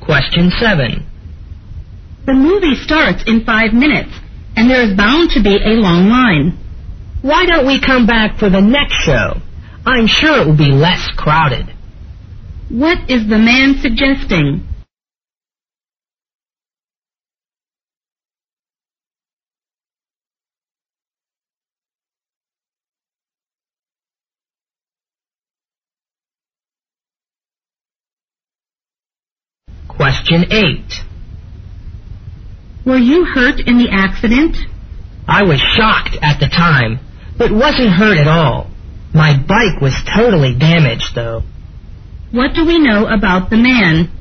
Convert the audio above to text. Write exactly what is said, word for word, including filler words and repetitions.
Question seven. The movie starts in five minutes, and there is bound to be a long line. Why don't we come back for the next show? I'm sure it will be less crowded. What is the man suggesting? Question eight. Were you hurt in the accident? I was shocked at the time, but wasn't hurt at all. My bike was totally damaged, though. What do we know about the man?